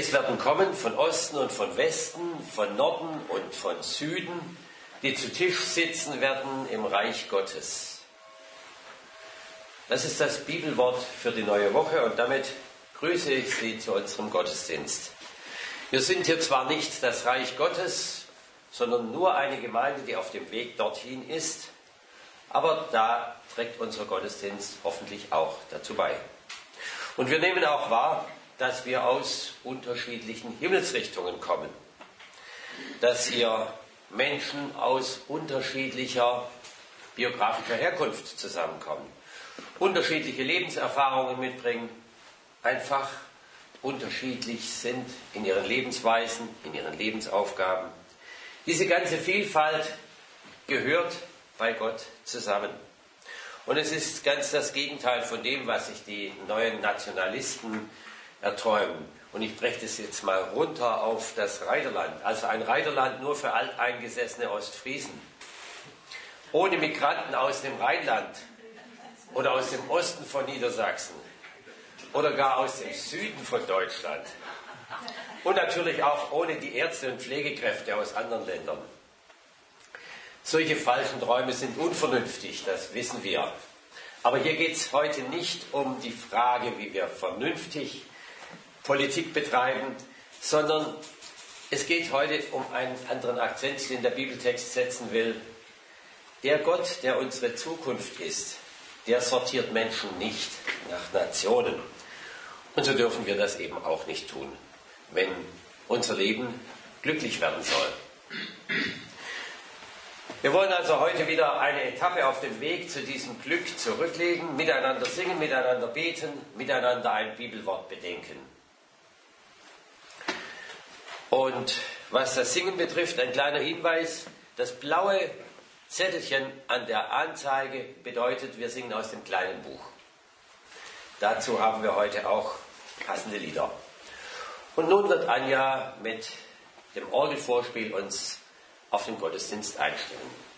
Es werden kommen von Osten und von Westen, von Norden und von Süden, die zu Tisch sitzen werden im Reich Gottes. Das ist das Bibelwort für die neue Woche und damit grüße ich Sie zu unserem Gottesdienst. Wir sind hier zwar nicht das Reich Gottes, sondern nur eine Gemeinde, die auf dem Weg dorthin ist, aber da trägt unser Gottesdienst hoffentlich auch dazu bei. Und wir nehmen auch wahr, dass wir aus unterschiedlichen Himmelsrichtungen kommen, dass hier Menschen aus unterschiedlicher biografischer Herkunft zusammenkommen, unterschiedliche Lebenserfahrungen mitbringen, einfach unterschiedlich sind in ihren Lebensweisen, in ihren Lebensaufgaben. Diese ganze Vielfalt gehört bei Gott zusammen. Und es ist ganz das Gegenteil von dem, was sich die neuen Nationalisten erträumen. Und ich breche das jetzt mal runter auf das Reiterland. Also ein Reiterland nur für alteingesessene Ostfriesen. Ohne Migranten aus dem Rheinland oder aus dem Osten von Niedersachsen oder gar aus dem Süden von Deutschland. Und natürlich auch ohne die Ärzte und Pflegekräfte aus anderen Ländern. Solche falschen Träume sind unvernünftig, das wissen wir. Aber hier geht es heute nicht um die Frage, wie wir vernünftig Politik betreiben, sondern es geht heute um einen anderen Akzent, den der Bibeltext setzen will. Der Gott, der unsere Zukunft ist, der sortiert Menschen nicht nach Nationen. Und so dürfen wir das eben auch nicht tun, wenn unser Leben glücklich werden soll. Wir wollen also heute wieder eine Etappe auf dem Weg zu diesem Glück zurücklegen, miteinander singen, miteinander beten, miteinander ein Bibelwort bedenken. Und was das Singen betrifft, ein kleiner Hinweis: Das blaue Zettelchen an der Anzeige bedeutet, wir singen aus dem kleinen Buch. Dazu haben wir heute auch passende Lieder. Und nun wird Anja mit dem Orgelvorspiel uns auf den Gottesdienst einstellen.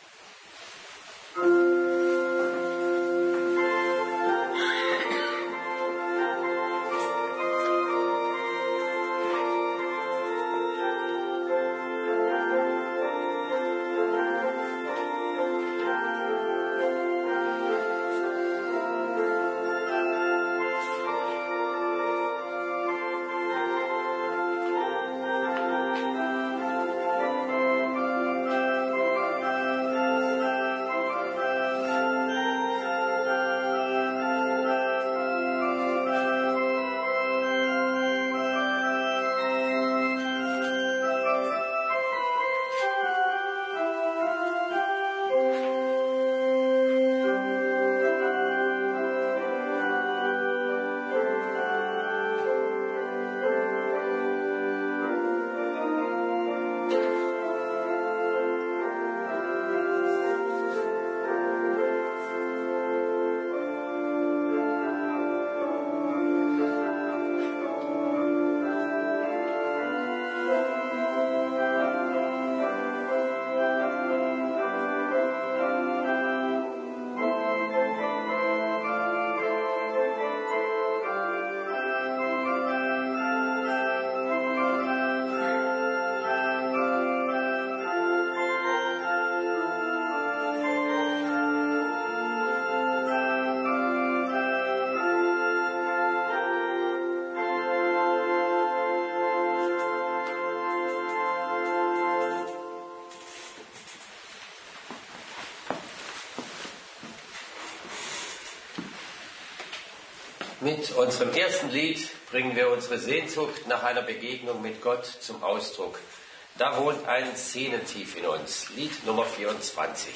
Mit unserem ersten Lied bringen wir unsere Sehnsucht nach einer Begegnung mit Gott zum Ausdruck. Da wohnt ein Sehnentief in uns. Lied Nummer 24.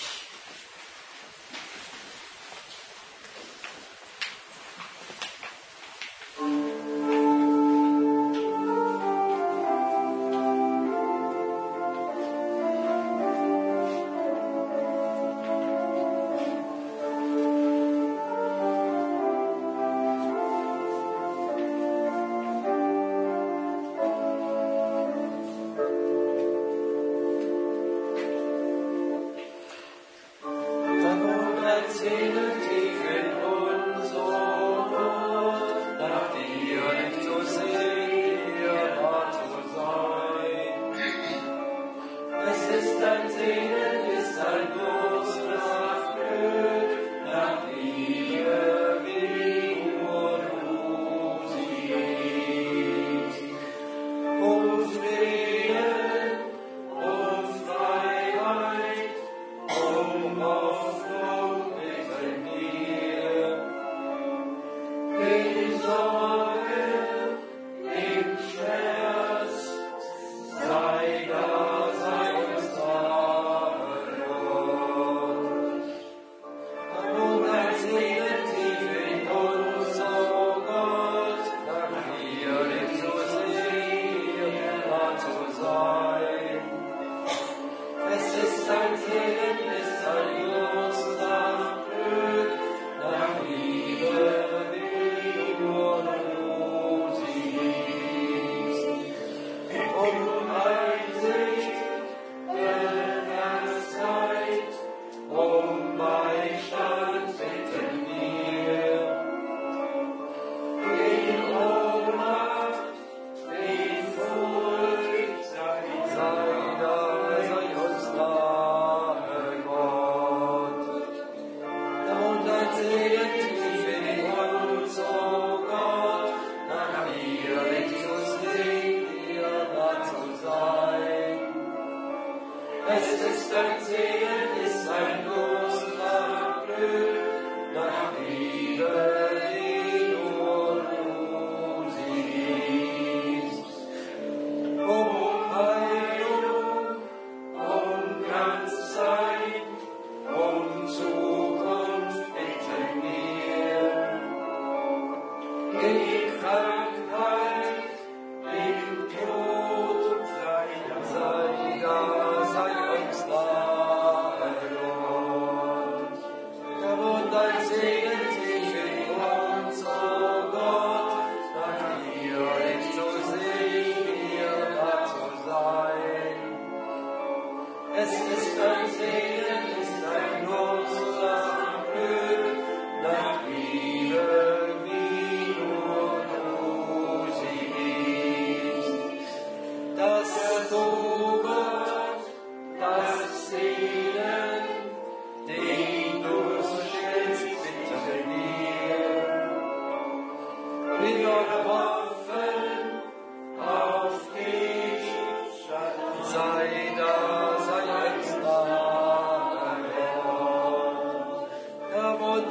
Nach dir zu sehen,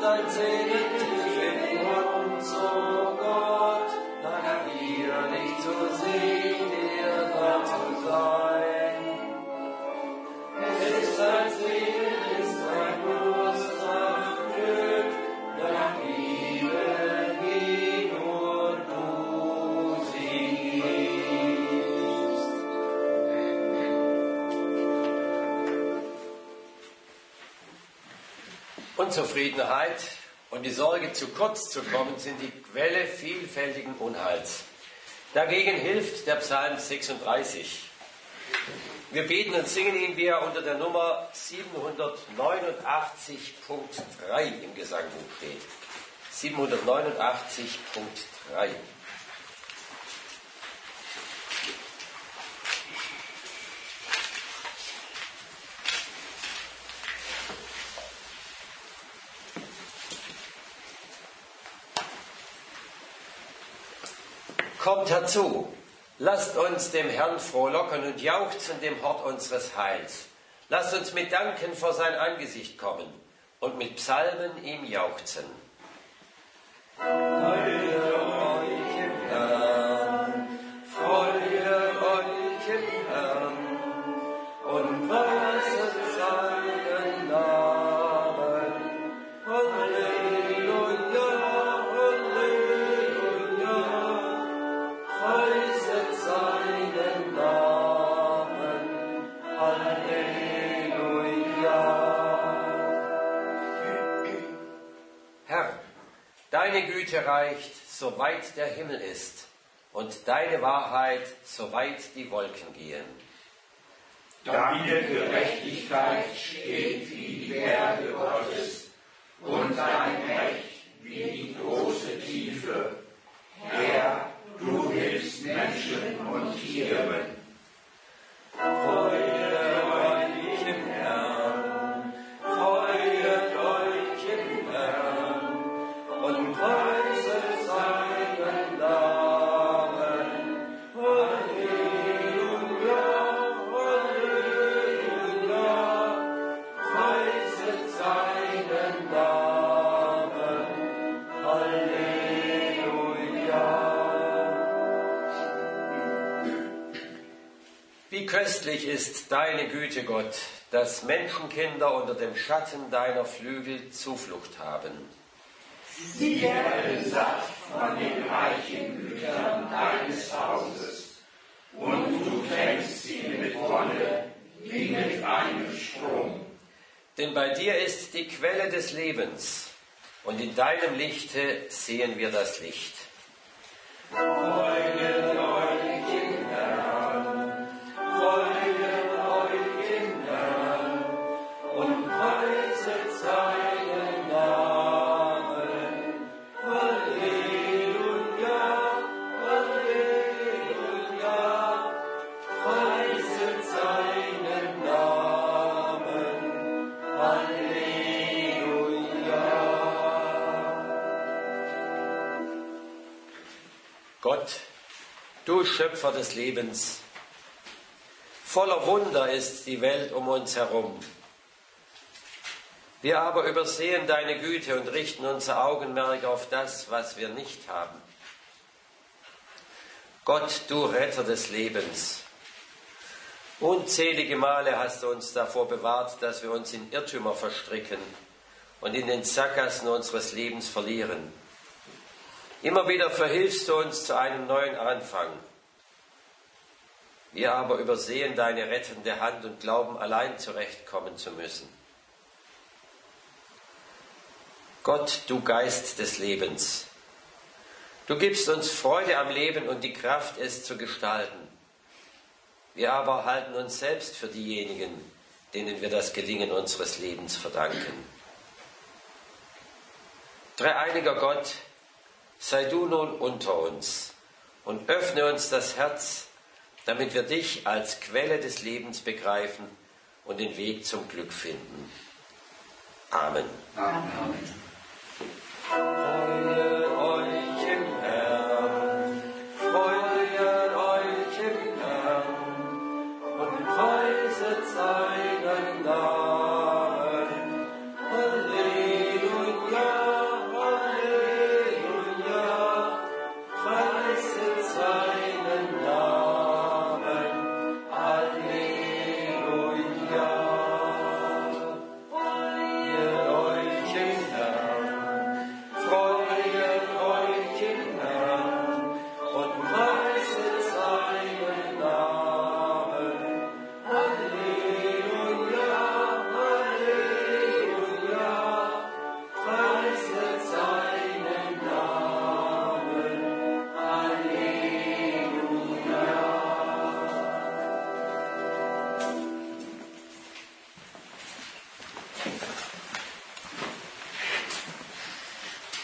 dein Segen tief in uns, o Gott, dank dir nicht zu sehen, dir da zu sein. Es ist ein Segen, ist ein Durst nach Glück, nach Liebe, wie nur du sie gibst. Unzufriedenheit und die Sorge, zu kurz zu kommen, sind die Quelle vielfältigen Unheils. Dagegen hilft der Psalm 36. Wir beten und singen ihn, wie er unter der Nummer 789.3 im Gesangbuch steht. 789.3. Kommt herzu, lasst uns dem Herrn frohlocken und jauchzen dem Hort unseres Heils. Lasst uns mit Danken vor sein Angesicht kommen und mit Psalmen ihm jauchzen. Freue euch im Herrn, freue euch im Herrn und preiset seinen Namen. Halleluja, Halleluja, preiset seinen Namen. Halleluja. Herr, deine Güte reicht, soweit der Himmel ist, und deine Wahrheit, soweit die Wolken gehen. Deine Gerechtigkeit steht wie die Berge Gottes und dein Recht wie die große Tiefe. Herr, du hilfst Menschen und Tieren. Freut euch im Herrn, freut euch im Herrn und preiset seinen Namen. Halleluja, Halleluja, preiset seinen Namen. Halleluja. Wie köstlich ist deine Güte, Gott, dass Menschenkinder unter dem Schatten deiner Flügel Zuflucht haben. Sie werden satt von den reichen Gütern deines Hauses, und du tränkst sie mit Wonne wie mit einem Strom. Denn bei dir ist die Quelle des Lebens, und in deinem Lichte sehen wir das Licht. Freut euch im Herrn, freut euch im Herrn und preiset seinen Namen. Halleluja, Halleluja, preiset seinen Namen. Halleluja. Gott, du Schöpfer des Lebens, voller Wunder ist die Welt um uns herum. Wir aber übersehen deine Güte und richten unser Augenmerk auf das, was wir nicht haben. Gott, du Retter des Lebens, unzählige Male hast du uns davor bewahrt, dass wir uns in Irrtümer verstricken und in den Sackgassen unseres Lebens verlieren. Immer wieder verhilfst du uns zu einem neuen Anfang. Wir aber übersehen deine rettende Hand und glauben, allein zurechtkommen zu müssen. Gott, du Geist des Lebens, du gibst uns Freude am Leben und die Kraft, es zu gestalten. Wir aber halten uns selbst für diejenigen, denen wir das Gelingen unseres Lebens verdanken. Dreieiniger Gott, sei du nun unter uns und öffne uns das Herz, damit wir dich als Quelle des Lebens begreifen und den Weg zum Glück finden. Amen. Amen. Freue euch im Herrn, freue euch im Herrn und preiset seinen Namen. Halleluja.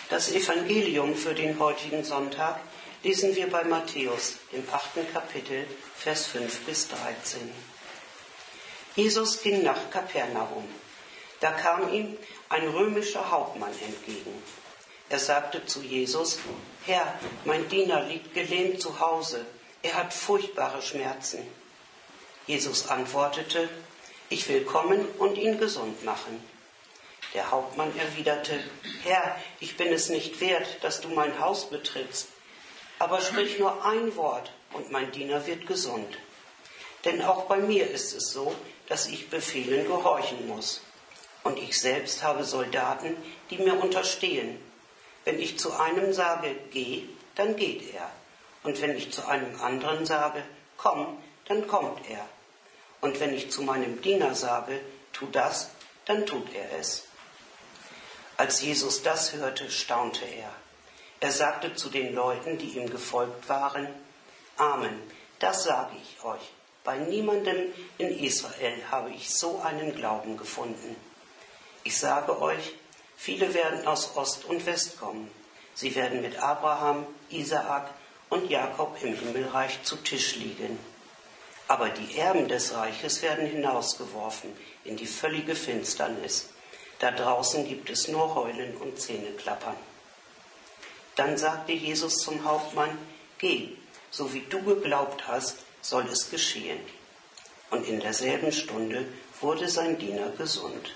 Das Evangelium für den heutigen Sonntag lesen wir bei Matthäus, im 8. Kapitel, Vers 5 bis 13. Jesus ging nach Kapernaum. Da kam ihm ein römischer Hauptmann entgegen. Er sagte zu Jesus: Herr, mein Diener liegt gelähmt zu Hause. Er hat furchtbare Schmerzen. Jesus antwortete: Ich will kommen und ihn gesund machen. Der Hauptmann erwiderte: Herr, ich bin es nicht wert, dass du mein Haus betrittst. Aber sprich nur ein Wort und mein Diener wird gesund. Denn auch bei mir ist es so, dass ich Befehlen gehorchen muss. Und ich selbst habe Soldaten, die mir unterstehen. Wenn ich zu einem sage, geh, dann geht er. Und wenn ich zu einem anderen sage, komm, dann kommt er. Und wenn ich zu meinem Diener sage, tu das, dann tut er es. Als Jesus das hörte, staunte er. Er sagte zu den Leuten, die ihm gefolgt waren: Amen, das sage ich euch. Bei niemandem in Israel habe ich so einen Glauben gefunden. Ich sage euch, viele werden aus Ost und West kommen. Sie werden mit Abraham, Isaak und Jakob im Himmelreich zu Tisch liegen. Aber die Erben des Reiches werden hinausgeworfen in die völlige Finsternis. Da draußen gibt es nur Heulen und Zähneklappern. Dann sagte Jesus zum Hauptmann: Geh, so wie du geglaubt hast, soll es geschehen. Und in derselben Stunde wurde sein Diener gesund.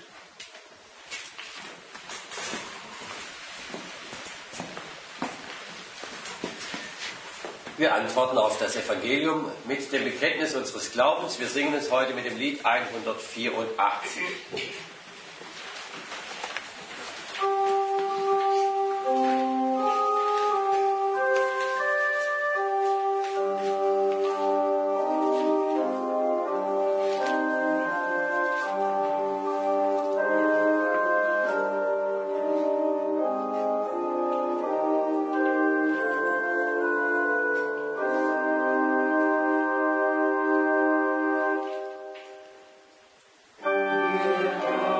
Wir antworten auf das Evangelium mit dem Bekenntnis unseres Glaubens. Wir singen es heute mit dem Lied 184. Wir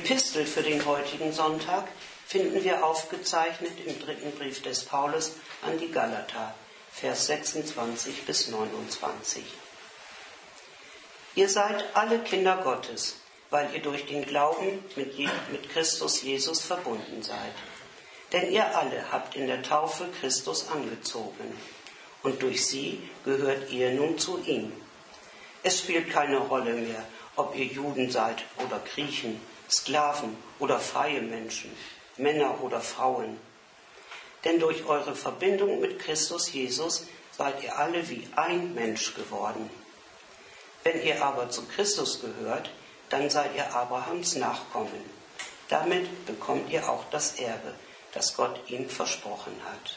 Epistel für den heutigen Sonntag finden wir aufgezeichnet im 3. Brief des Paulus an die Galater, Vers 26 bis 29. Ihr seid alle Kinder Gottes, weil ihr durch den Glauben mit Christus Jesus verbunden seid. Denn ihr alle habt in der Taufe Christus angezogen, und durch sie gehört ihr nun zu ihm. Es spielt keine Rolle mehr, ob ihr Juden seid oder Griechen, Sklaven oder freie Menschen, Männer oder Frauen. Denn durch eure Verbindung mit Christus Jesus seid ihr alle wie ein Mensch geworden. Wenn ihr aber zu Christus gehört, dann seid ihr Abrahams Nachkommen. Damit bekommt ihr auch das Erbe, das Gott ihm versprochen hat.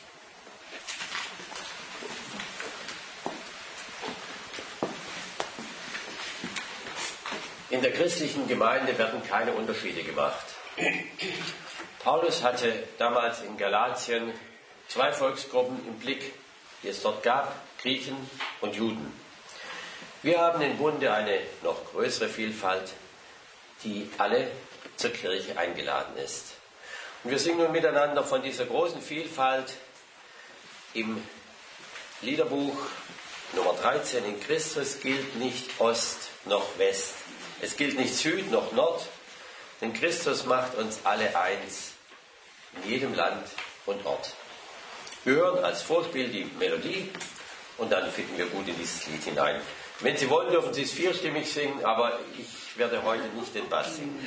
In der christlichen Gemeinde werden keine Unterschiede gemacht. Paulus hatte damals in Galatien 2 Volksgruppen im Blick, die es dort gab, Griechen und Juden. Wir haben im Bunde eine noch größere Vielfalt, die alle zur Kirche eingeladen ist. Und wir singen nun miteinander von dieser großen Vielfalt im Liederbuch Nummer 13. In Christus gilt nicht Ost noch West. Es gilt nicht Süd noch Nord, denn Christus macht uns alle eins, in jedem Land und Ort. Wir hören als Vorspiel die Melodie und dann finden wir gut in dieses Lied hinein. Wenn Sie wollen, dürfen Sie es vierstimmig singen, aber ich werde heute nicht den Bass singen.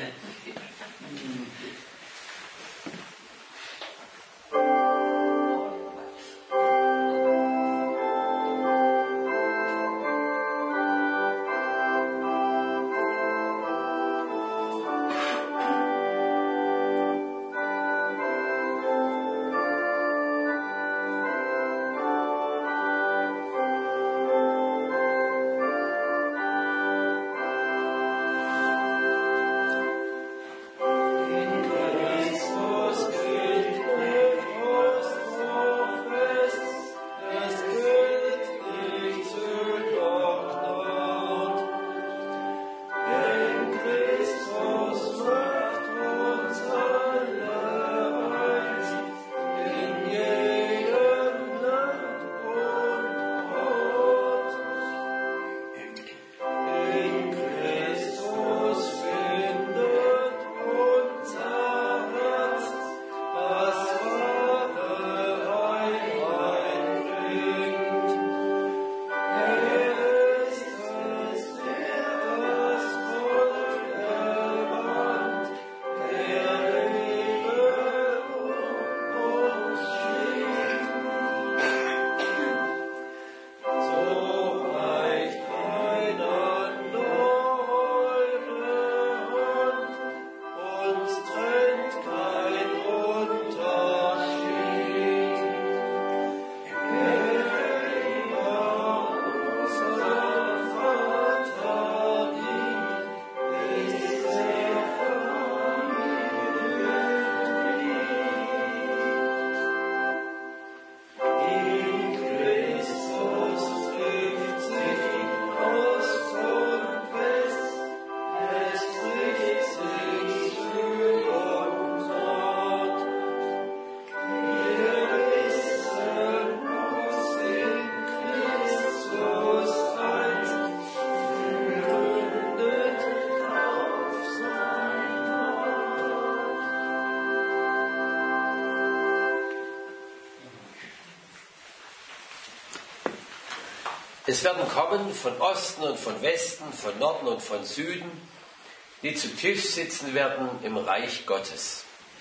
Es werden kommen von Osten und von Westen, von Norden und von Süden, die zu Tisch sitzen werden im Reich Gottes.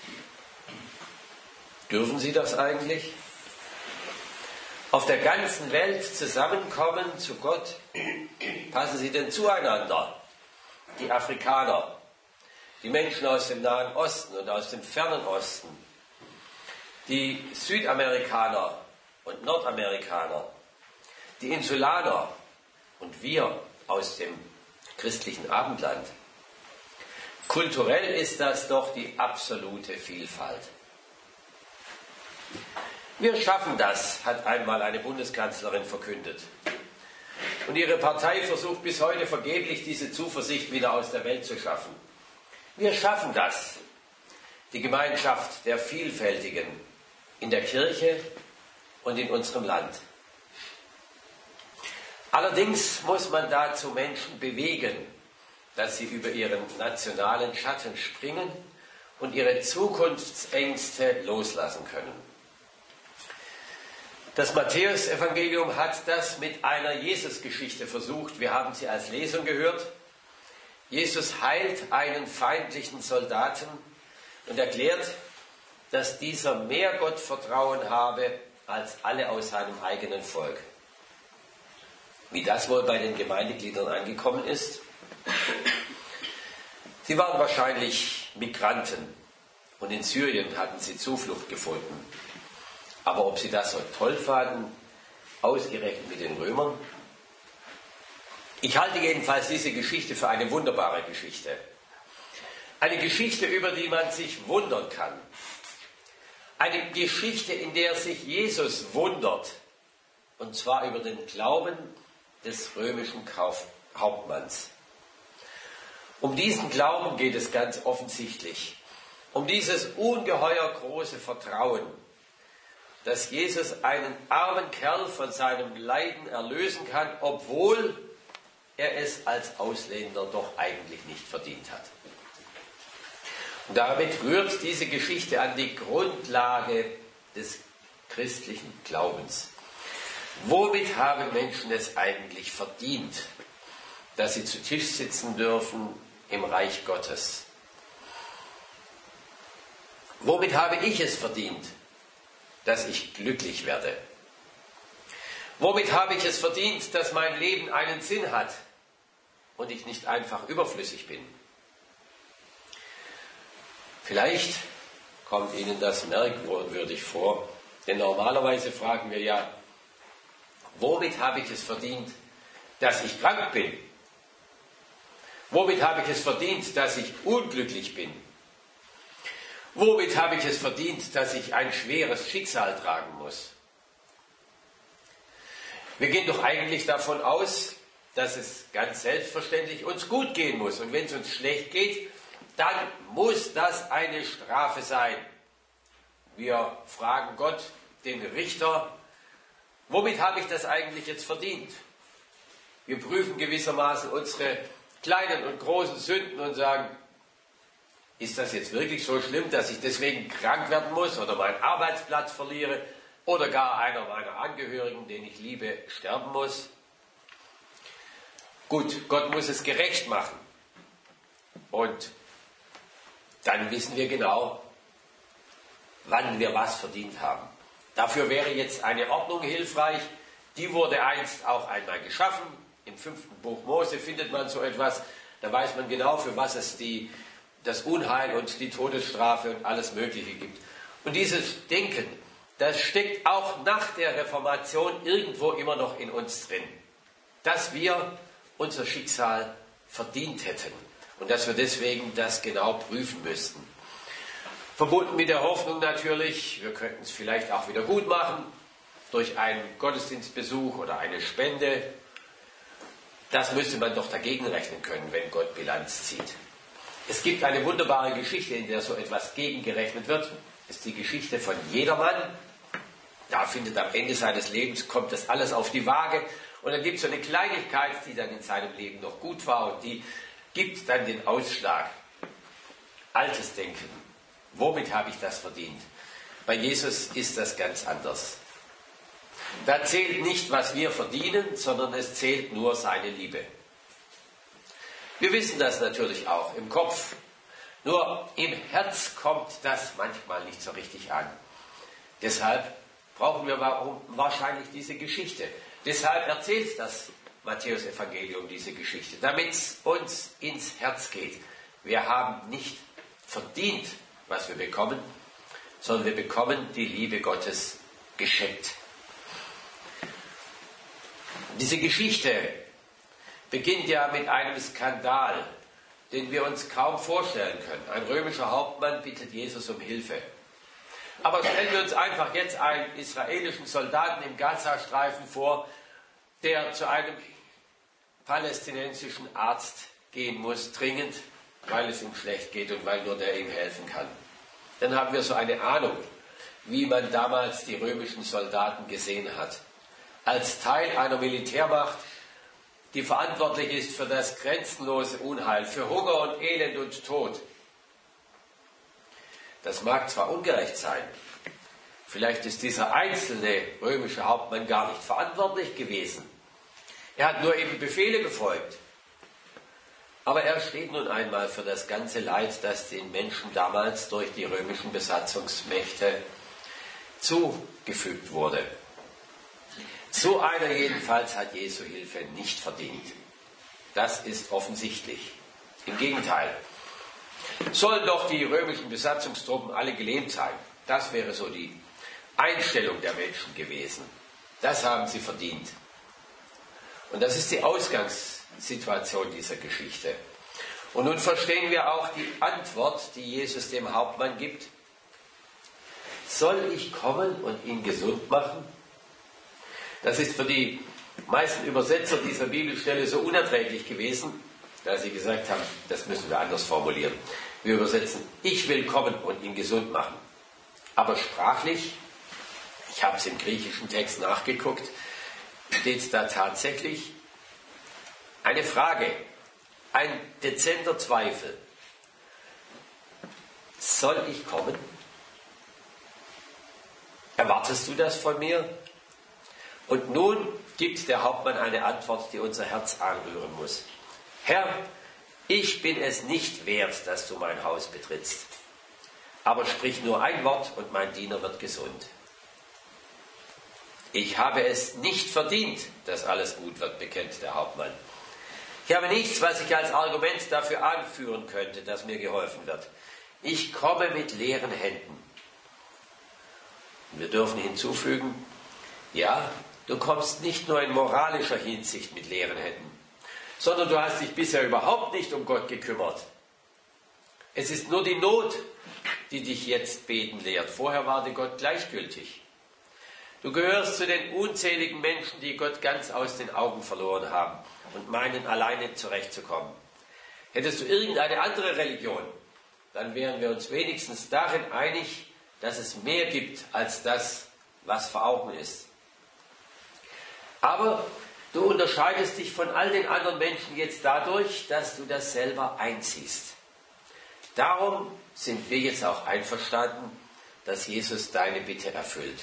Dürfen sie das eigentlich? Auf der ganzen Welt zusammenkommen zu Gott? Passen sie denn zueinander? Die Afrikaner, die Menschen aus dem Nahen Osten und aus dem Fernen Osten, die Südamerikaner und Nordamerikaner, die Insulaner und wir aus dem christlichen Abendland. Kulturell ist das doch die absolute Vielfalt. Wir schaffen das, hat einmal eine Bundeskanzlerin verkündet. Und ihre Partei versucht bis heute vergeblich, diese Zuversicht wieder aus der Welt zu schaffen. Wir schaffen das, die Gemeinschaft der Vielfältigen in der Kirche und in unserem Land. Allerdings muss man dazu Menschen bewegen, dass sie über ihren nationalen Schatten springen und ihre Zukunftsängste loslassen können. Das Matthäus-Evangelium hat das mit einer Jesus-Geschichte versucht. Wir haben sie als Lesung gehört. Jesus heilt einen feindlichen Soldaten und erklärt, dass dieser mehr Gottvertrauen habe als alle aus seinem eigenen Volk. Wie das wohl bei den Gemeindegliedern angekommen ist? Sie waren wahrscheinlich Migranten und in Syrien hatten sie Zuflucht gefunden. Aber ob sie das so toll fanden, ausgerechnet mit den Römern? Ich halte jedenfalls diese Geschichte für eine wunderbare Geschichte. Eine Geschichte, über die man sich wundern kann. Eine Geschichte, in der sich Jesus wundert. Und zwar über den Glauben des römischen Hauptmanns. Um diesen Glauben geht es ganz offensichtlich. Um dieses ungeheuer große Vertrauen, dass Jesus einen armen Kerl von seinem Leiden erlösen kann, obwohl er es als Ausländer doch eigentlich nicht verdient hat. Und damit rührt diese Geschichte an die Grundlage des christlichen Glaubens. Womit haben Menschen es eigentlich verdient, dass sie zu Tisch sitzen dürfen im Reich Gottes? Womit habe ich es verdient, dass ich glücklich werde? Womit habe ich es verdient, dass mein Leben einen Sinn hat und ich nicht einfach überflüssig bin? Vielleicht kommt Ihnen das merkwürdig vor, denn normalerweise fragen wir ja, womit habe ich es verdient, dass ich krank bin? Womit habe ich es verdient, dass ich unglücklich bin? Womit habe ich es verdient, dass ich ein schweres Schicksal tragen muss? Wir gehen doch eigentlich davon aus, dass es ganz selbstverständlich uns gut gehen muss. Und wenn es uns schlecht geht, dann muss das eine Strafe sein. Wir fragen Gott, den Richter, womit habe ich das eigentlich jetzt verdient? Wir prüfen gewissermaßen unsere kleinen und großen Sünden und sagen, ist das jetzt wirklich so schlimm, dass ich deswegen krank werden muss oder meinen Arbeitsplatz verliere oder gar einer meiner Angehörigen, den ich liebe, sterben muss? Gut, Gott muss es gerecht machen. Und dann wissen wir genau, wann wir was verdient haben. Dafür wäre jetzt eine Ordnung hilfreich. Die wurde einst auch einmal geschaffen. Im 5. Buch Mose findet man so etwas. Da weiß man genau, für was es das Unheil und die Todesstrafe und alles Mögliche gibt. Und dieses Denken, das steckt auch nach der Reformation irgendwo immer noch in uns drin. Dass wir unser Schicksal verdient hätten und dass wir deswegen das genau prüfen müssten. Verbunden mit der Hoffnung natürlich, wir könnten es vielleicht auch wieder gut machen, durch einen Gottesdienstbesuch oder eine Spende. Das müsste man doch dagegen rechnen können, wenn Gott Bilanz zieht. Es gibt eine wunderbare Geschichte, in der so etwas gegengerechnet wird. Das ist die Geschichte von Jedermann. Da findet am Ende seines Lebens, kommt das alles auf die Waage. Und dann gibt es so eine Kleinigkeit, die dann in seinem Leben noch gut war und die gibt dann den Ausschlag. Altes Denken. Womit habe ich das verdient? Bei Jesus ist das ganz anders. Da zählt nicht, was wir verdienen, sondern es zählt nur seine Liebe. Wir wissen das natürlich auch im Kopf. Nur im Herz kommt das manchmal nicht so richtig an. Deshalb brauchen wir wahrscheinlich diese Geschichte. Deshalb erzählt das Matthäus-Evangelium diese Geschichte, damit es uns ins Herz geht. Wir haben nicht verdient, was wir bekommen, sondern wir bekommen die Liebe Gottes geschenkt. Diese Geschichte beginnt ja mit einem Skandal, den wir uns kaum vorstellen können. Ein römischer Hauptmann bittet Jesus um Hilfe. Aber stellen wir uns einfach jetzt einen israelischen Soldaten im Gazastreifen vor, der zu einem palästinensischen Arzt gehen muss, dringend, weil es ihm schlecht geht und weil nur der ihm helfen kann. Dann haben wir so eine Ahnung, wie man damals die römischen Soldaten gesehen hat. Als Teil einer Militärmacht, die verantwortlich ist für das grenzenlose Unheil, für Hunger und Elend und Tod. Das mag zwar ungerecht sein, vielleicht ist dieser einzelne römische Hauptmann gar nicht verantwortlich gewesen. Er hat nur eben Befehle befolgt. Aber er steht nun einmal für das ganze Leid, das den Menschen damals durch die römischen Besatzungsmächte zugefügt wurde. So einer jedenfalls hat Jesu Hilfe nicht verdient. Das ist offensichtlich. Im Gegenteil. Sollen doch die römischen Besatzungstruppen alle gelähmt sein. Das wäre so die Einstellung der Menschen gewesen. Das haben sie verdient. Und das ist die Ausgangssituation dieser Geschichte. Und nun verstehen wir auch die Antwort, die Jesus dem Hauptmann gibt. Soll ich kommen und ihn gesund machen? Das ist für die meisten Übersetzer dieser Bibelstelle so unerträglich gewesen, da sie gesagt haben, das müssen wir anders formulieren. Wir übersetzen, ich will kommen und ihn gesund machen. Aber sprachlich, ich habe es im griechischen Text nachgeguckt, steht da tatsächlich eine Frage, ein dezenter Zweifel. Soll ich kommen? Erwartest du das von mir? Und nun gibt der Hauptmann eine Antwort, die unser Herz anrühren muss. Herr, ich bin es nicht wert, dass du mein Haus betrittst. Aber sprich nur ein Wort und mein Diener wird gesund. Ich habe es nicht verdient, dass alles gut wird, bekennt der Hauptmann. Ich habe nichts, was ich als Argument dafür anführen könnte, dass mir geholfen wird. Ich komme mit leeren Händen. Und wir dürfen hinzufügen, ja, du kommst nicht nur in moralischer Hinsicht mit leeren Händen, sondern du hast dich bisher überhaupt nicht um Gott gekümmert. Es ist nur die Not, die dich jetzt beten lehrt. Vorher war dir Gott gleichgültig. Du gehörst zu den unzähligen Menschen, die Gott ganz aus den Augen verloren haben und meinen, alleine zurechtzukommen. Hättest du irgendeine andere Religion, dann wären wir uns wenigstens darin einig, dass es mehr gibt als das, was vor Augen ist. Aber du unterscheidest dich von all den anderen Menschen jetzt dadurch, dass du das selber einziehst. Darum sind wir jetzt auch einverstanden, dass Jesus deine Bitte erfüllt.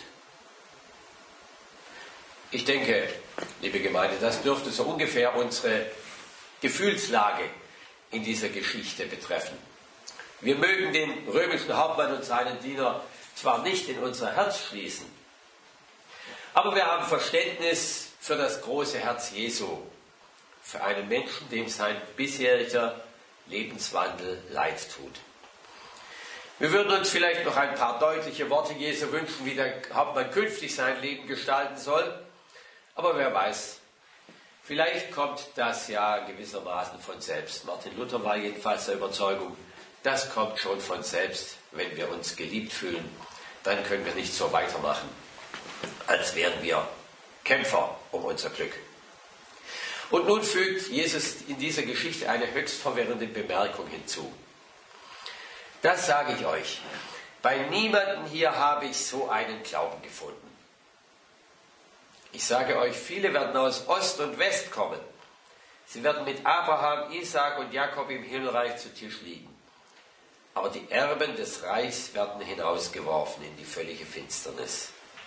Ich denke, liebe Gemeinde, das dürfte so ungefähr unsere Gefühlslage in dieser Geschichte betreffen. Wir mögen den römischen Hauptmann und seinen Diener zwar nicht in unser Herz schließen, aber wir haben Verständnis für das große Herz Jesu, für einen Menschen, dem sein bisheriger Lebenswandel leid tut. Wir würden uns vielleicht noch ein paar deutliche Worte Jesu wünschen, wie der Hauptmann künftig sein Leben gestalten soll. Aber wer weiß, vielleicht kommt das ja gewissermaßen von selbst. Martin Luther war jedenfalls der Überzeugung, das kommt schon von selbst, wenn wir uns geliebt fühlen. Dann können wir nicht so weitermachen, als wären wir Kämpfer um unser Glück. Und nun fügt Jesus in dieser Geschichte eine höchst verwirrende Bemerkung hinzu. Das sage ich euch, bei niemandem hier habe ich so einen Glauben gefunden. Ich sage euch, viele werden aus Ost und West kommen. Sie werden mit Abraham, Isaak und Jakob im Himmelreich zu Tisch liegen. Aber die Erben des Reichs werden hinausgeworfen in die völlige Finsternis.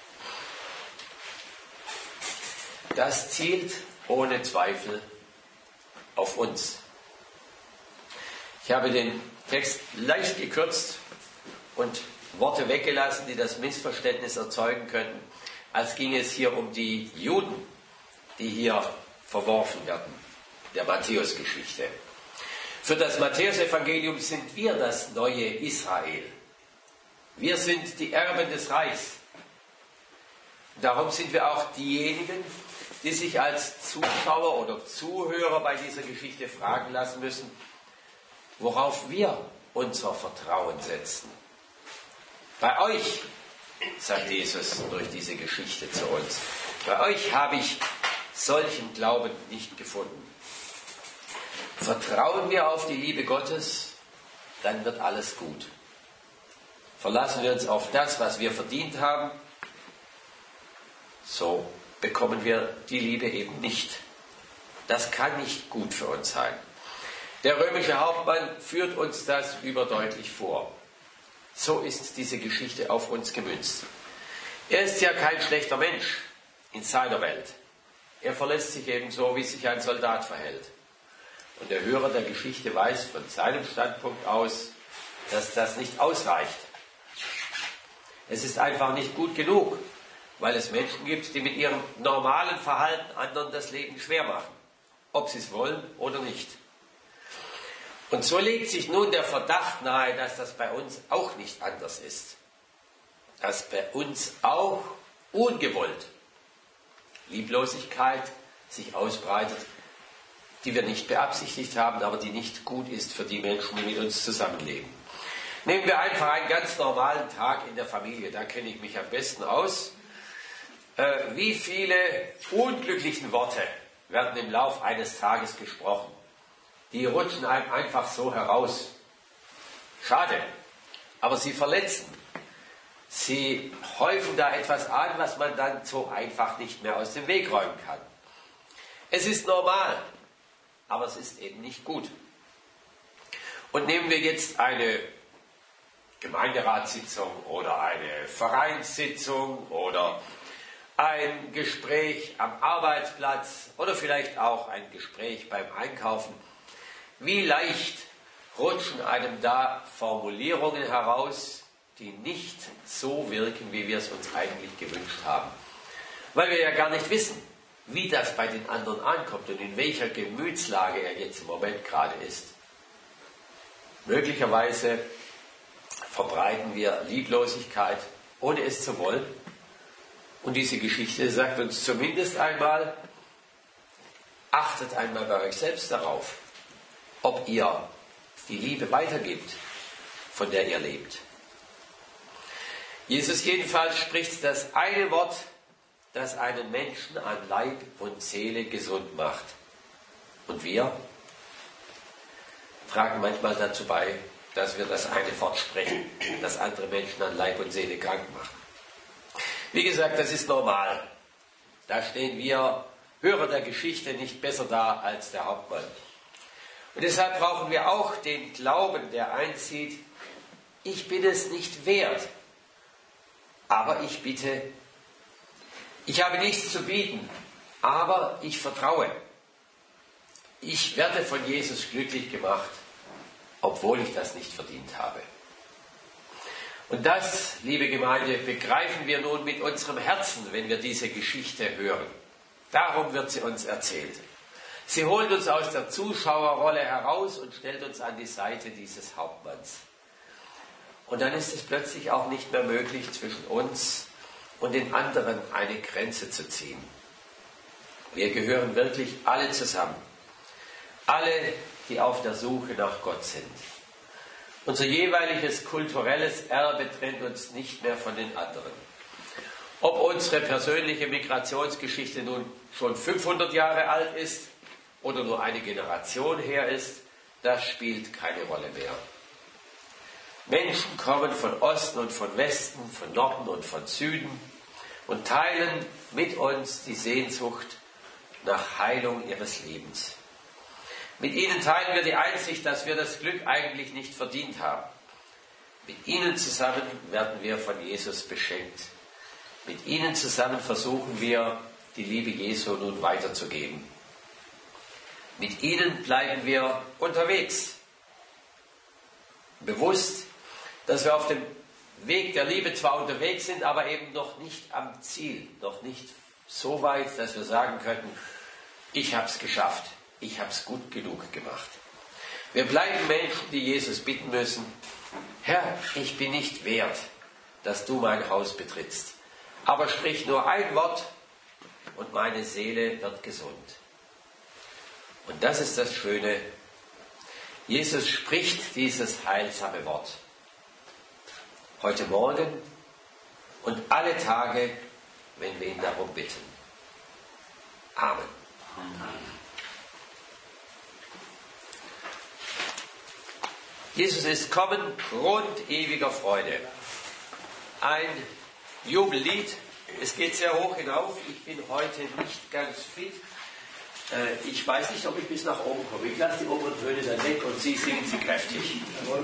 Das zielt ohne Zweifel auf uns. Ich habe den Text leicht gekürzt und Worte weggelassen, die das Missverständnis erzeugen könnten, als ging es hier um die Juden, die hier verworfen werden, der Matthäusgeschichte. Für das Matthäusevangelium sind wir das neue Israel. Wir sind die Erben des Reichs. Darum sind wir auch diejenigen, die sich als Zuschauer oder Zuhörer bei dieser Geschichte fragen lassen müssen, worauf wir unser Vertrauen setzen. Bei euch, sagt Jesus durch diese Geschichte zu uns, bei euch habe ich solchen Glauben nicht gefunden. Vertrauen wir auf die Liebe Gottes, dann wird alles gut. Verlassen wir uns auf das, was wir verdient haben, so bekommen wir die Liebe eben nicht. Das kann nicht gut für uns sein. Der römische Hauptmann führt uns das überdeutlich vor. So ist diese Geschichte auf uns gemünzt. Er ist ja kein schlechter Mensch in seiner Welt. Er verlässt sich ebenso, wie sich ein Soldat verhält. Und der Hörer der Geschichte weiß von seinem Standpunkt aus, dass das nicht ausreicht. Es ist einfach nicht gut genug, weil es Menschen gibt, die mit ihrem normalen Verhalten anderen das Leben schwer machen, ob sie es wollen oder nicht. Und so legt sich nun der Verdacht nahe, dass das bei uns auch nicht anders ist. Dass bei uns auch ungewollt Lieblosigkeit sich ausbreitet, die wir nicht beabsichtigt haben, aber die nicht gut ist für die Menschen, die mit uns zusammenleben. Nehmen wir einfach einen ganz normalen Tag in der Familie, da kenne ich mich am besten aus. Wie viele unglückliche Worte werden im Lauf eines Tages gesprochen? Die rutschen einem einfach so heraus. Schade, aber sie verletzen. Sie häufen da etwas an, was man dann so einfach nicht mehr aus dem Weg räumen kann. Es ist normal, aber es ist eben nicht gut. Und nehmen wir jetzt eine Gemeinderatssitzung oder eine Vereinssitzung oder ein Gespräch am Arbeitsplatz oder vielleicht auch ein Gespräch beim Einkaufen. Wie leicht rutschen einem da Formulierungen heraus, die nicht so wirken, wie wir es uns eigentlich gewünscht haben. Weil wir ja gar nicht wissen, wie das bei den anderen ankommt und in welcher Gemütslage er jetzt im Moment gerade ist. Möglicherweise verbreiten wir Lieblosigkeit, ohne es zu wollen. Und diese Geschichte sagt uns zumindest einmal, achtet einmal bei euch selbst darauf, ob ihr die Liebe weitergibt, von der ihr lebt. Jesus jedenfalls spricht das eine Wort, das einen Menschen an Leib und Seele gesund macht. Und wir tragen manchmal dazu bei, dass wir das eine Wort sprechen, das andere Menschen an Leib und Seele krank macht. Wie gesagt, das ist normal. Da stehen wir Hörer der Geschichte nicht besser da als der Hauptmann. Und deshalb brauchen wir auch den Glauben, der einzieht, ich bin es nicht wert, aber ich bitte, ich habe nichts zu bieten, aber ich vertraue. Ich werde von Jesus glücklich gemacht, obwohl ich das nicht verdient habe. Und das, liebe Gemeinde, begreifen wir nun mit unserem Herzen, wenn wir diese Geschichte hören. Darum wird sie uns erzählt. Sie holt uns aus der Zuschauerrolle heraus und stellt uns an die Seite dieses Hauptmanns. Und dann ist es plötzlich auch nicht mehr möglich, zwischen uns und den anderen eine Grenze zu ziehen. Wir gehören wirklich alle zusammen. Alle, die auf der Suche nach Gott sind. Unser jeweiliges kulturelles Erbe trennt uns nicht mehr von den anderen. Ob unsere persönliche Migrationsgeschichte nun schon 500 Jahre alt ist oder nur eine Generation her ist, das spielt keine Rolle mehr. Menschen kommen von Osten und von Westen, von Norden und von Süden und teilen mit uns die Sehnsucht nach Heilung ihres Lebens. Mit ihnen teilen wir die Einsicht, dass wir das Glück eigentlich nicht verdient haben. Mit ihnen zusammen werden wir von Jesus beschenkt. Mit ihnen zusammen versuchen wir, die Liebe Jesu nun weiterzugeben. Mit ihnen bleiben wir unterwegs. Bewusst, dass wir auf dem Weg der Liebe zwar unterwegs sind, aber eben noch nicht am Ziel, noch nicht so weit, dass wir sagen könnten, ich habe es geschafft. Ich habe es gut genug gemacht. Wir bleiben Menschen, die Jesus bitten müssen, Herr, ich bin nicht wert, dass du mein Haus betrittst. Aber sprich nur ein Wort und meine Seele wird gesund. Und das ist das Schöne. Jesus spricht dieses heilsame Wort. Heute Morgen und alle Tage, wenn wir ihn darum bitten. Amen. Jesus ist kommen, Grund ewiger Freude. Ein Jubellied, es geht sehr hoch hinauf, ich bin heute nicht ganz fit. Ich weiß nicht, ob ich bis nach oben komme. Ich lasse die oberen Töne dann weg und Sie singen sie kräftig.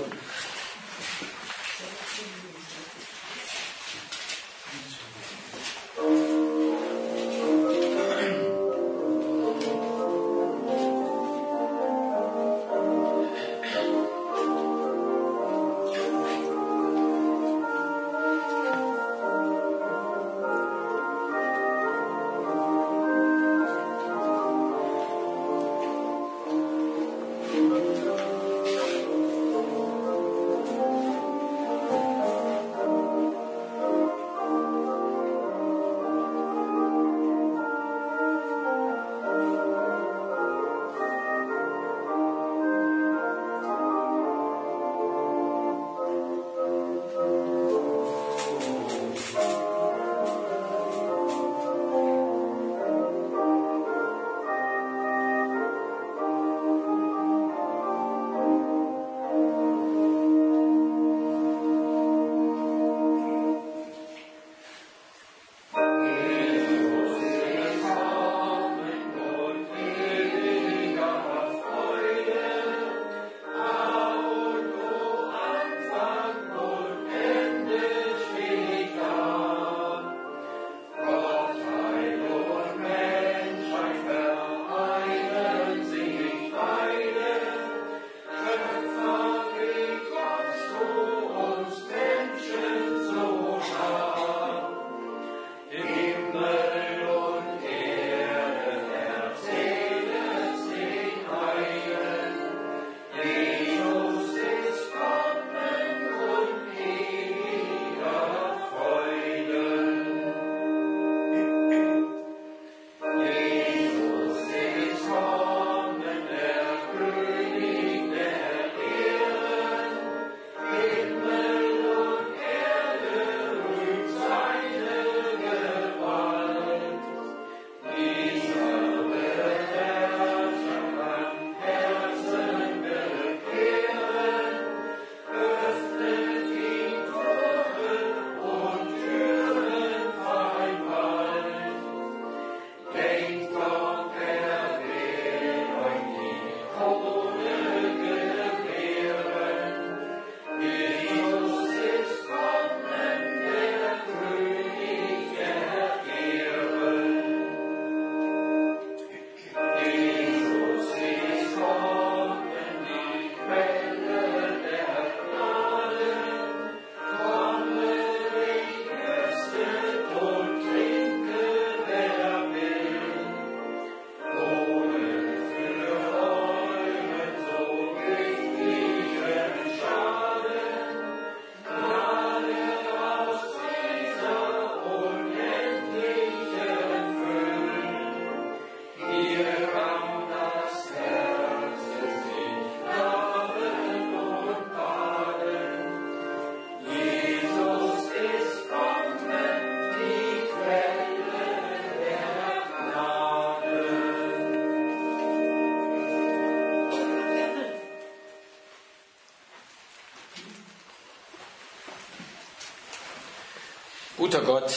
Guter Gott,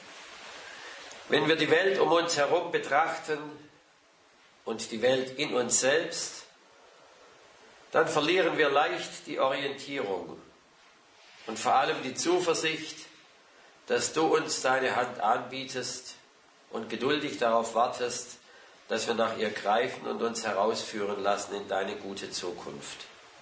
wenn wir die Welt um uns herum betrachten und die Welt in uns selbst, dann verlieren wir leicht die Orientierung und vor allem die Zuversicht, dass du uns deine Hand anbietest und geduldig darauf wartest, dass wir nach ihr greifen und uns herausführen lassen in deine gute Zukunft.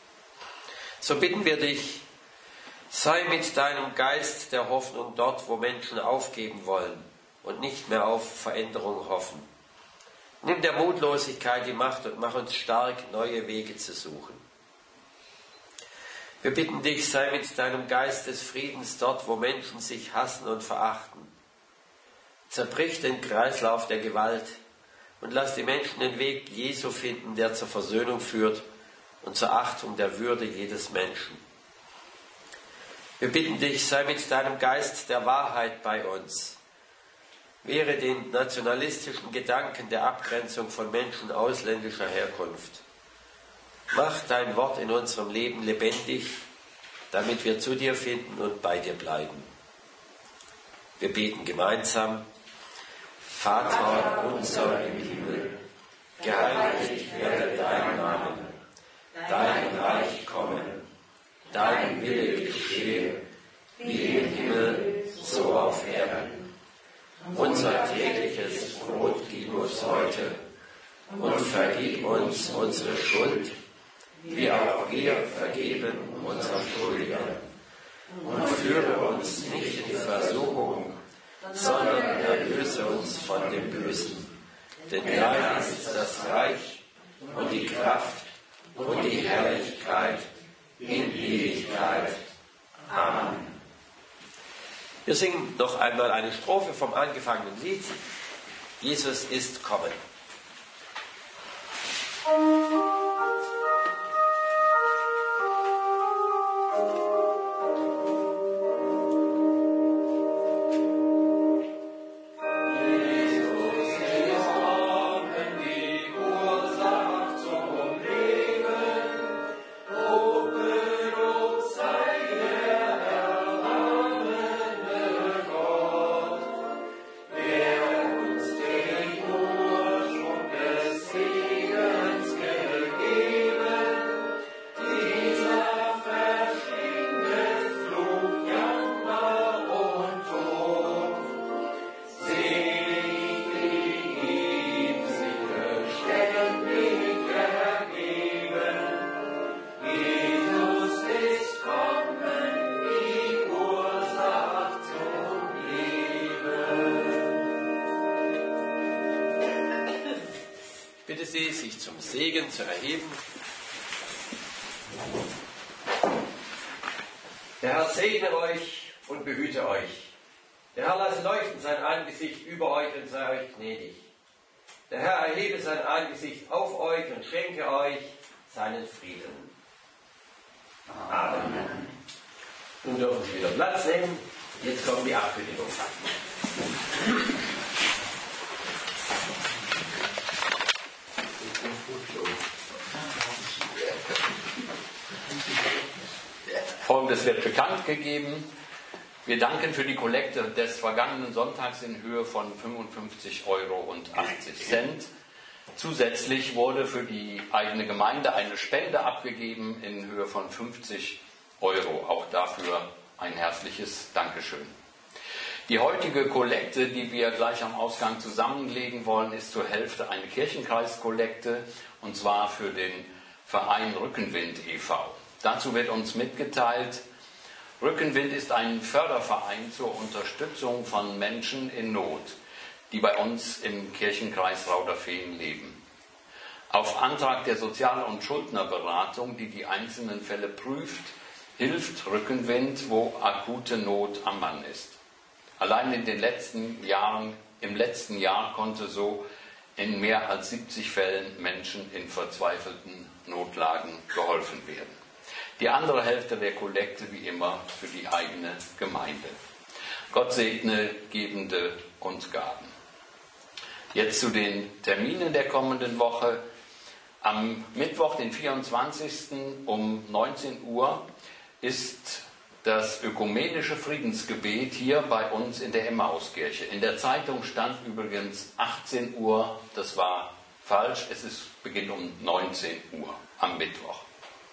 So bitten wir dich, sei mit deinem Geist der Hoffnung dort, wo Menschen aufgeben wollen und nicht mehr auf Veränderung hoffen. Nimm der Mutlosigkeit die Macht und mach uns stark, neue Wege zu suchen. Wir bitten dich, sei mit deinem Geist des Friedens dort, wo Menschen sich hassen und verachten. Zerbrich den Kreislauf der Gewalt und lass die Menschen den Weg Jesu finden, der zur Versöhnung führt und zur Achtung der Würde jedes Menschen. Wir bitten dich, sei mit deinem Geist der Wahrheit bei uns. Wehre den nationalistischen Gedanken der Abgrenzung von Menschen ausländischer Herkunft. Mach dein Wort in unserem Leben lebendig, damit wir zu dir finden und bei dir bleiben. Wir beten gemeinsam. Vater unser im Himmel, geheiligt werde dein Name, dein Reich komme, dein Wille geschehe, wie im Himmel, so auf Erden. Unser tägliches Brot gib uns heute und vergib uns unsere Schuld, wie auch wir vergeben unseren Schuldigern. Und führe uns nicht in Versuchung, sondern erlöse uns von dem Bösen. Denn dein ist das Reich und die Kraft und die Herrlichkeit in Ewigkeit. Amen. Wir singen noch einmal eine Strophe vom angefangenen Lied. Jesus ist kommen. Bitte Sie, sich zum Segen zu erheben. Der Herr segne euch und behüte euch. Der Herr lasse leuchten sein Angesicht über euch und sei euch gnädig. Der Herr erhebe sein Angesicht auf euch und schenke euch seinen Frieden. Amen. Nun dürfen Sie wieder Platz nehmen. Jetzt kommt die Ankündigung. Folgendes wird bekannt gegeben. Wir danken für die Kollekte des vergangenen Sonntags in Höhe von 55,80 €. Zusätzlich wurde für die eigene Gemeinde eine Spende abgegeben in Höhe von 50 €. Auch dafür ein herzliches Dankeschön. Die heutige Kollekte, die wir gleich am Ausgang zusammenlegen wollen, ist zur Hälfte eine Kirchenkreiskollekte, und zwar für den Verein Rückenwind e.V. Dazu wird uns mitgeteilt, Rückenwind ist ein Förderverein zur Unterstützung von Menschen in Not, die bei uns im Kirchenkreis Rauderfehn leben. Auf Antrag der Sozial- und Schuldnerberatung, die die einzelnen Fälle prüft, hilft Rückenwind, wo akute Not am Mann ist. Allein im letzten Jahr konnte so in mehr als 70 Fällen Menschen in verzweifelten Notlagen geholfen werden. Die andere Hälfte der Kollekte wie immer für die eigene Gemeinde. Gott segne Gebende und Gaben. Jetzt zu den Terminen der kommenden Woche. Am Mittwoch, den 24. um 19 Uhr ist das ökumenische Friedensgebet hier bei uns in der Emmauskirche. In der Zeitung stand übrigens 18 Uhr, das war falsch, beginnt um 19 Uhr am Mittwoch.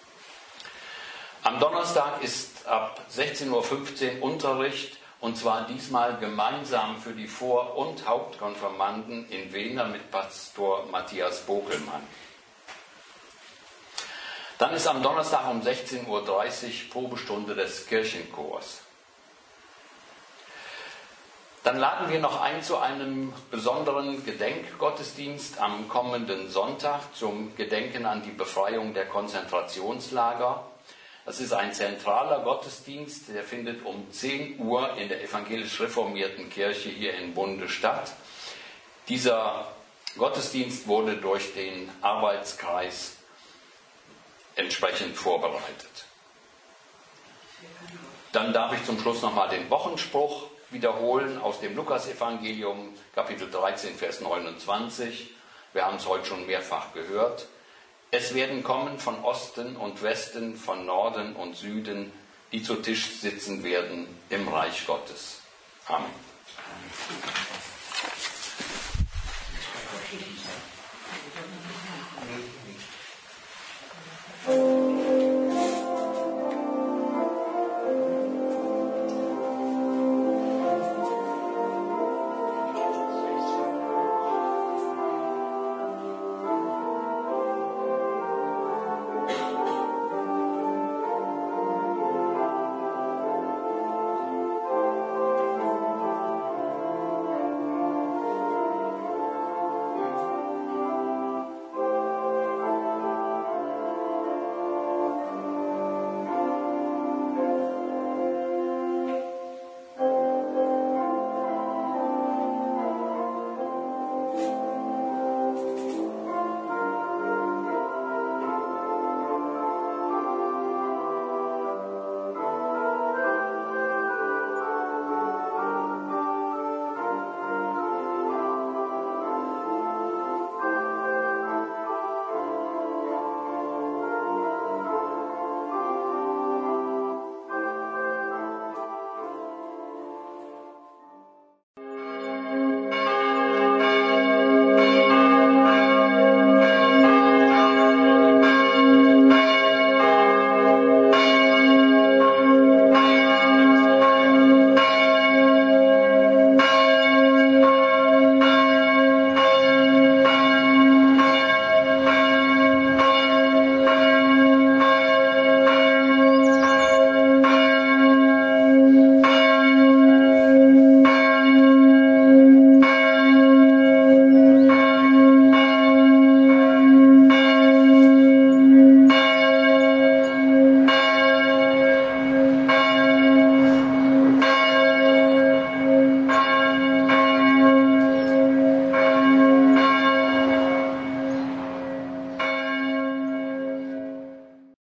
Am Donnerstag ist ab 16:15 Uhr Unterricht, und zwar diesmal gemeinsam für die Vor- und Hauptkonfirmanden in Wehner mit Pastor Matthias Bokelmann. Dann ist am Donnerstag um 16:30 Uhr Probestunde des Kirchenchors. Dann laden wir noch ein zu einem besonderen Gedenkgottesdienst am kommenden Sonntag zum Gedenken an die Befreiung der Konzentrationslager. Das ist ein zentraler Gottesdienst, der findet um 10 Uhr in der evangelisch-reformierten Kirche hier in Bunde statt. Dieser Gottesdienst wurde durch den Arbeitskreis entsprechend vorbereitet. Dann darf ich zum Schluss nochmal den Wochenspruch wiederholen aus dem Lukasevangelium, Kapitel 13, Vers 29. Wir haben es heute schon mehrfach gehört. Es werden kommen von Osten und Westen, von Norden und Süden, die zu Tisch sitzen werden im Reich Gottes. Amen.